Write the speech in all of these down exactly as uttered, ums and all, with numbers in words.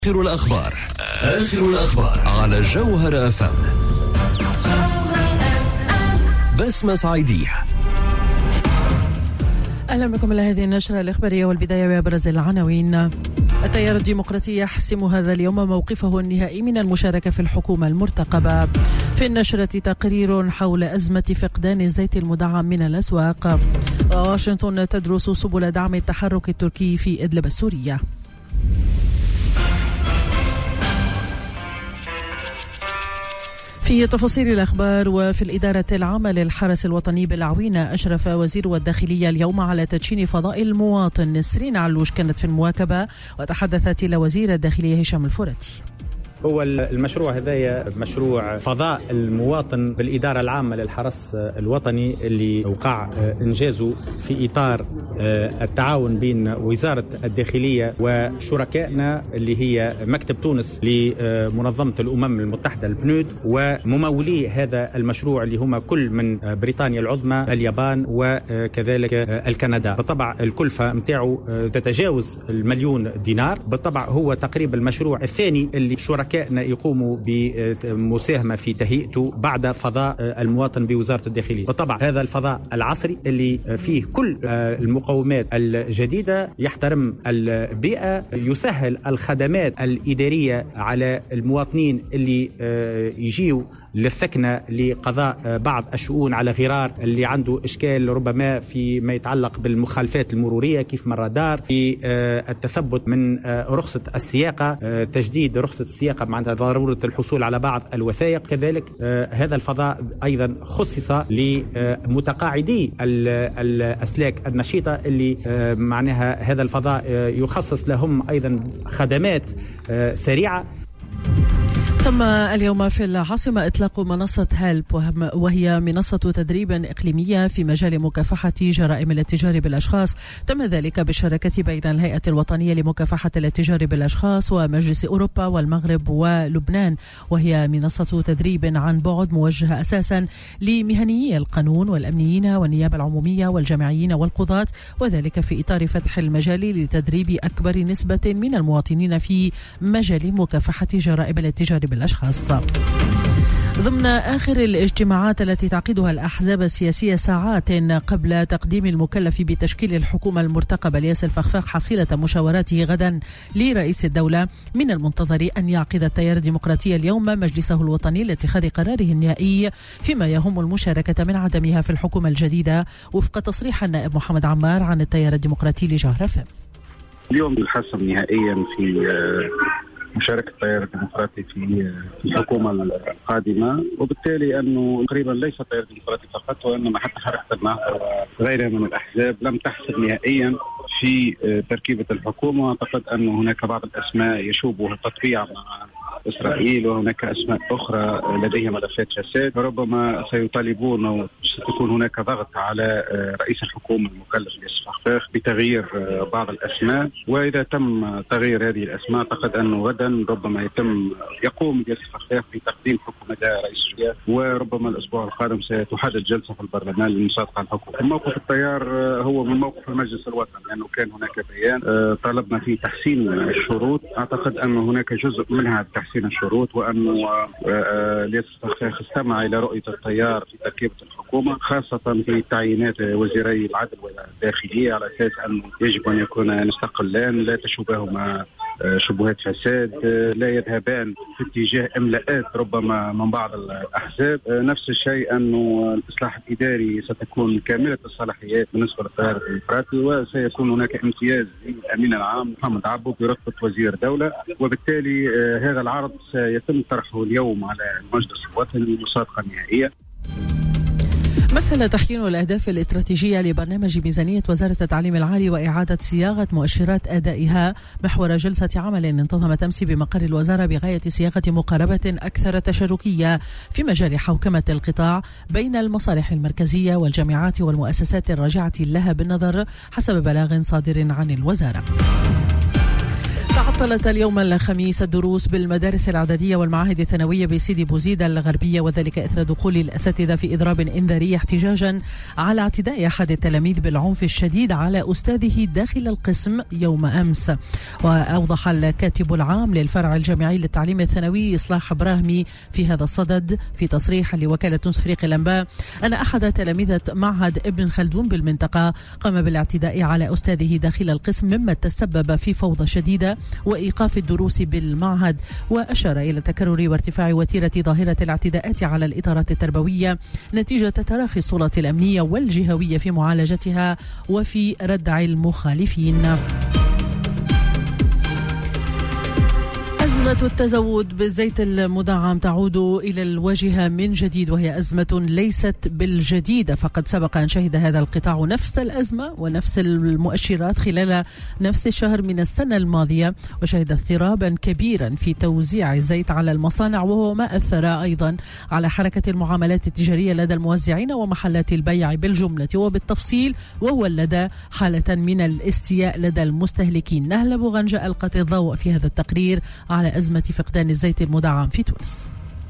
آخر الأخبار آخر الأخبار على جوهر أف أم. بسمة صعيدية. أهلا بكم إلى هذه النشرة الإخبارية، والبداية بأبرز العناوين. التيار الديمقراطي يحسم هذا اليوم موقفه النهائي من المشاركة في الحكومة المرتقبة. في النشرة تقرير حول أزمة فقدان الزيت المدعم من الأسواق. واشنطن تدرس سبل دعم التحرك التركي في إدلب السورية. في تفاصيل الأخبار، وفي الإدارة العامة للحرس الوطني بالعوينة أشرف وزير الداخلية اليوم على تدشين فضاء المواطن. نسرين علوش كانت في المواكبة وتحدثت إلى وزير الداخلية هشام الفراتي. هو المشروع هذايا مشروع فضاء المواطن بالإدارة العامة للحرس الوطني اللي وقع إنجازه في إطار التعاون بين وزارة الداخلية وشركائنا اللي هي مكتب تونس لمنظمة الأمم المتحدة البنود، وممولي هذا المشروع اللي هم كل من بريطانيا العظمى، اليابان، وكذلك الكندا. بالطبع الكلفة متاعه تتجاوز المليون دينار. بالطبع هو تقريبا المشروع الثاني اللي شركاء كائنا يقوموا بمساهمة في تهيئته بعد فضاء المواطن بوزارة الداخلية. بالطبع هذا الفضاء العصري اللي فيه كل المقومات الجديدة، يحترم البيئة، يسهل الخدمات الإدارية على المواطنين اللي يجيوا للثكنة لقضاء بعض الشؤون على غرار اللي عنده إشكال ربما فيما يتعلق بالمخالفات المرورية كيف ما الرادار، في التثبت من رخصة السياقة، تجديد رخصة السياقة مع ضرورة الحصول على بعض الوثائق. كذلك هذا الفضاء أيضا خصص لمتقاعدي الأسلاك النشيطة اللي معناها هذا الفضاء يخصص لهم أيضا خدمات سريعة. تم اليوم في العاصمة إطلاق منصة هيلب، وهي منصة تدريب إقليمية في مجال مكافحة جرائم الاتجار بالأشخاص. تم ذلك بالشراكة بين الهيئة الوطنية لمكافحة الاتجار بالأشخاص ومجلس أوروبا والمغرب ولبنان، وهي منصة تدريب عن بعد موجهة أساسا لمهنيي القانون والأمنيين والنيابة العمومية والجامعيين والقضاة، وذلك في إطار فتح المجال لتدريب أكبر نسبة من المواطنين في مجال مكافحة جرائم الاتجار بالأشخاص. ضمن آخر الاجتماعات التي تعقدها الأحزاب السياسية ساعات قبل تقديم المكلف بتشكيل الحكومة المرتقبة الياس الفخفاخ حصيلة مشاوراته غدا لرئيس الدولة، من المنتظر أن يعقد التيار الديمقراطي اليوم مجلسه الوطني لاتخاذ قراره النهائي فيما يهم المشاركة من عدمها في الحكومة الجديدة، وفق تصريح النائب محمد عمار عن التيار الديمقراطي لجوهر أف أم. اليوم الحسم نهائيا في مشاركة التيار الديمقراطي في الحكومة القادمة، وبالتالي أنه تقريبا ليس التيار الديمقراطي فقط وإنما حتى حركة النهضة وغيرها من الأحزاب لم تحسم نهائيا في تركيبة الحكومة. أعتقد أن هناك بعض الأسماء يشوبها التطبيع مع إسرائيل، وهناك أسماء أخرى لديها ملفات فساد. ربما سيطالبون أو ستكون هناك ضغط على رئيس الحكومة المكلف ياس الفخفاخ بتغيير بعض الأسماء، وإذا تم تغيير هذه الأسماء أعتقد أنه غدا ربما يتم يقوم ياس الفخفاخ بتقديم حكومة رئيس الجمهورية، وربما الأسبوع القادم ستحدد جلسة في البرلمان للمصادقة على الحكومة. موقف التيار هو من موقف المجلس الوطني، لأنه كان هناك بيان طلبنا فيه تحسين الشروط. أعتقد أن هناك جزء منها تحسين الشروط، وأنه ياس الفخفاخ استمع إلى رؤية التيار في تركيبة الحكومة، خاصة في تعيينات وزيري العدل والداخلية، على أساس أنه يجب أن يكون مستقلان لا تشوبهما شبهات فساد، لا يذهبان في اتجاه إملاءات ربما من بعض الأحزاب. نفس الشيء أنه الإصلاح الإداري ستكون كاملة الصلاحيات بالنسبة للتيار الديمقراطي، وسيكون هناك امتياز للأمين العام محمد عبو برتبة وزير دولة، وبالتالي هذا العرض سيتم طرحه اليوم على المجلس الوطني للمصادقة النهائية. مثل تحكيم الأهداف الاستراتيجية لبرنامج ميزانية وزارة التعليم العالي وإعادة صياغة مؤشرات أدائها محور جلسة عمل انتظمت أمس بمقر الوزارة بغاية صياغة مقاربة أكثر تشاركية في مجال حوكمة القطاع بين المصالح المركزية والجامعات والمؤسسات الراجعة لها بالنظر حسب بلاغ صادر عن الوزارة. تعطلت اليوم الخميس الدروس بالمدارس الإعدادية والمعاهد الثانوية بسيدي بوزيد الغربية، وذلك إثر دخول الأساتذة في إضراب إنذاري احتجاجا على اعتداء أحد التلاميذ بالعنف الشديد على أستاذه داخل القسم يوم أمس. وأوضح الكاتب العام للفرع الجامعي للتعليم الثانوي إصلاح براهمي في هذا الصدد في تصريح لوكالة نصف أفريقيا الأنباء أن أحد تلاميذة معهد ابن خلدون بالمنطقة قام بالاعتداء على أستاذه داخل القسم، مما تسبب في فوضى شديدة وإيقاف الدروس بالمعهد. وأشار إلى تكرر وارتفاع وتيرة ظاهرة الاعتداءات على الإطارات التربوية نتيجة تراخي السلطات الأمنية والجهوية في معالجتها وفي ردع المخالفين. أزمة التزود بالزيت المدعم تعود إلى الواجهة من جديد، وهي أزمة ليست بالجديدة، فقد سبق أن شهد هذا القطاع نفس الأزمة ونفس المؤشرات خلال نفس الشهر من السنة الماضية، وشهد اضطرابا كبيرا في توزيع الزيت على المصانع، وهو ما أثر أيضا على حركة المعاملات التجارية لدى الموزعين ومحلات البيع بالجملة وبالتفصيل، وولد حالة من الاستياء لدى المستهلكين. نهلة بوغنجة ألقت الضوء في هذا التقرير على أزمة فقدان الزيت المدعم في تونس.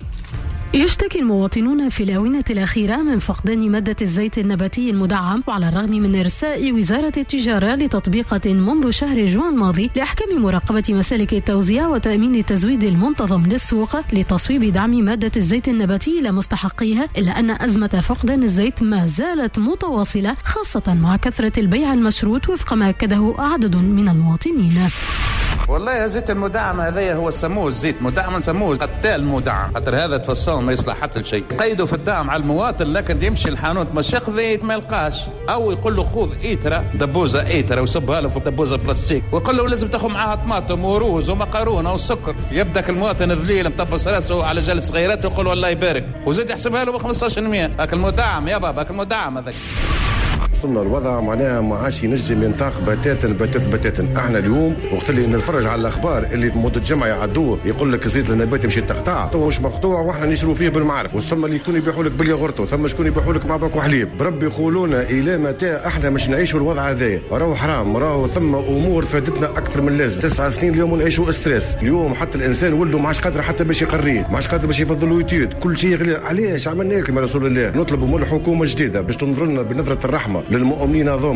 يشتكي المواطنون في الآونة الأخيرة من فقدان مادة الزيت النباتي المدعم، وعلى الرغم من إرساء وزارة التجارة لتطبيقة منذ شهر جوان الماضي لأحكام مراقبة مسالك التوزيع وتأمين التزويد المنتظم للسوق لتصويب دعم مادة الزيت النباتي إلى مستحقيها، إلا أن أزمة فقدان الزيت ما زالت متواصلة، خاصة مع كثرة البيع المشروط وفق ما أكده عدد من المواطنين. والله يا زيت المدعم هذا هو سموه الزيت مدعم، نسموه قتال مدعم، خاطر هذا تفصل ما يصلح حتى لشيء. قيدوا في الدعم على المواطن، لكن يمشي الحانوت مشيخ زيت ما يلقاش، او يقول له خذ ايترا دبوزه ايترا ويصبها له في دبوزه بلاستيك، ويقول له لازم تاخذ معها طماطم وروز ومقارونه وسكر. يبداك المواطن ذليل مطبس راسه على جال صغيرات ويقول والله يبارك، وزيد يحسبها له ب خمسطاش بالمئة. هاك المدعم يا بابا، هاك المدعم هذاك. وصلنا الوضع معناها ما عادش ينجم ينطاق بتاتا بتاتا بتاتا. احنا اليوم وقت اللي نتفرج على الاخبار اللي مده الجمعه يعدوه يقول لك الزيت النباتي مشي تقطع، تو مش مقطوع واحنا نشرو فيه بالمعرف، وثم اللي يكون يبيعوا لك بالياغورت، وثم شكون يبيعوا لك مع باك وحليب. بربي يقولونا الى متى احنا مش نعيشوا الوضع هذايا؟ راهو حرام، راهو ثم امور فاتتنا اكثر من اللازم. تسع سنين اليوم نعيشوا استريس. اليوم حتى الانسان ولده ما عادش قادر حتى باش يقريه، ما عادش قادر باش يفضل له يتيد، كل شيء غير. علاش عملنا لكم يا رسول الله؟ نطلبوا من الحكومه جديده باش تنظر لنا بنظره الرحمه للمؤمنين هذوما.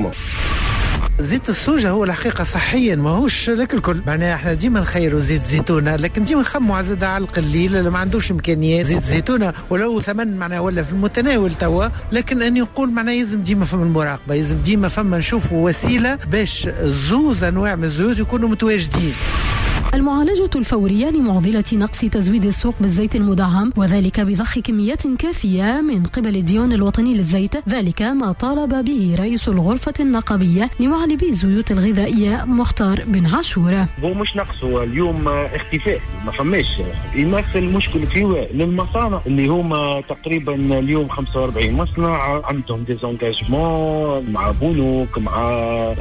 زيت السوجة هو الحقيقة صحيا ماهوش لك الكل، معناها احنا ديما نخيروا زيت زيتونة، لكن ديما نخموا عزيزة على القليل اللي ما عندوش امكانيات. زيت زيتونة ولو ثمن معناها ولا في المتناول توا، لكن اني نقول معناها يلزم ديما فما المراقبة، يلزم ديما فما نشوفوا وسيلة باش زوز انواع من الزيوت يكونوا متواجدين. المعالجة الفورية لمعضلة نقص تزويد السوق بالزيت المدعم، وذلك بضخ كميات كافية من قبل الديوان الوطني للزيت، ذلك ما طالب به رئيس الغرفة النقابية لمعلبي الزيوت الغذائية مختار بن عاشور. هو مش نقص، هو اليوم اختفاء، ما فماش يمثل مشكلة في للمصانع اللي هما تقريبا اليوم خمسة وأربعين مصنع عندهم ديزانجاجمون مع بنوك مع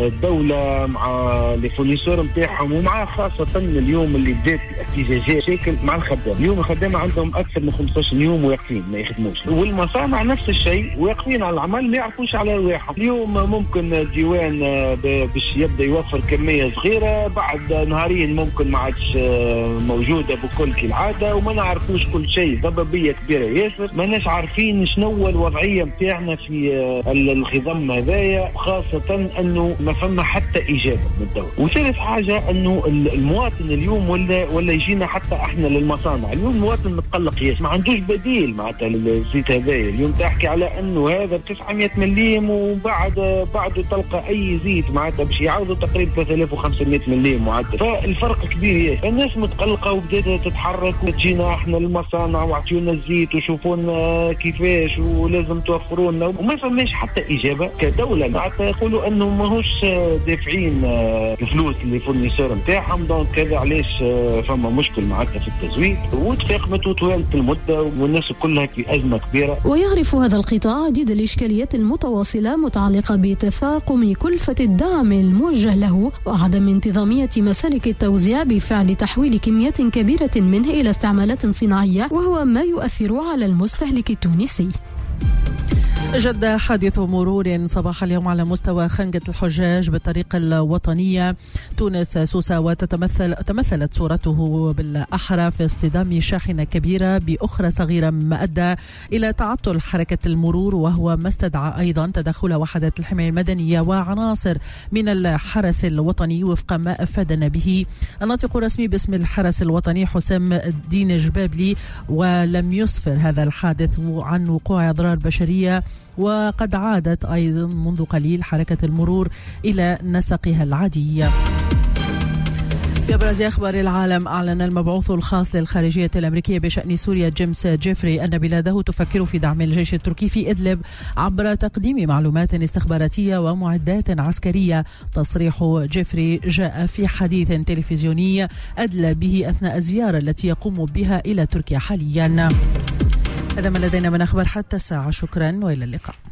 الدولة مع لي فورنيسور نتاعهم، ومع خاصة اليوم اللي بدات احتجاجات شكل مع الخدام. اليوم الخدامة عندهم اكثر من خمسطاش يوم واقفين ما يخدموش، والمصانع نفس الشيء واقفين على العمل ما يعرفوش على رواحهم. اليوم ممكن الديوان باش يبدا يوفر كميه صغيره، بعد نهارين ممكن ما عادش موجوده بكل كالعاده، وما نعرفوش كل شيء. ضبابيه كبيره ياسر، ماناش عارفين شنو الوضعيه نتاعنا في الخضم هذايا، خاصه انه ما فما حتى اجابه من الدوله. وثالث حاجه انه المواطن اليوم ولا ولا يجينا حتى احنا للمصانع. اليوم المواطن متقلق ياس، ما عندوش بديل معناتها للزيت هذايا. اليوم تحكي على انه هذا تسعمية مليم، وبعد بعده تلقى اي زيت معناتها باش يعوضوا تقريبا ثلاثة آلاف وخمسمية مليم معدل، فالفرق كبير ياس. الناس متقلقه وبدات تتحرك وتجينا احنا للمصانع واعطيونا الزيت وشوفونا كيفاش ولازم توفروا لنا، وما فماش حتى اجابه كدوله. معناتها يقولوا انه ماهوش دافعين الفلوس اللي فورنيسور نتاعهم، دونك كذا علاش فما مشكل معناتها في التزويد، وتفاقمت وطوالت المده والناس كلها في ازمه كبيره. ويعرف هذا القطاع عديد الاشكاليات المتواصله متعلقه بتفاقم كلفه الدعم الموجه له، وعدم انتظاميه مسالك التوزيع بفعل تحويل كميات كبيره منه الى استعمالات صناعيه، وهو ما يؤثر على المستهلك التونسي. جد حادث مرور صباح اليوم على مستوى خنقة الحجاج بالطريق الوطنية تونس سوسة، وتتمثل تمثلت صورته بالأحرى في اصطدام شاحنة كبيرة بأخرى صغيرة، مما أدى إلى تعطل حركة المرور، وهو ما استدعى أيضا تدخل وحدات الحماية المدنية وعناصر من الحرس الوطني وفق ما أفادنا به الناطق الرسمي باسم الحرس الوطني حسام الدين جبابلي. ولم يسفر هذا الحادث عن وقوع أضرار بشرية، وقد عادت أيضا منذ قليل حركة المرور إلى نسقها العادي. في أبرز أخبار العالم، أعلن المبعوث الخاص للخارجية الأمريكية بشأن سوريا جيمس جيفري أن بلاده تفكر في دعم الجيش التركي في إدلب عبر تقديم معلومات استخباراتية ومعدات عسكرية. تصريح جيفري جاء في حديث تلفزيوني أدلى به أثناء الزيارة التي يقوم بها إلى تركيا حاليا. هذا ما لدينا من أخبار حتى الساعة، شكرا وإلى اللقاء.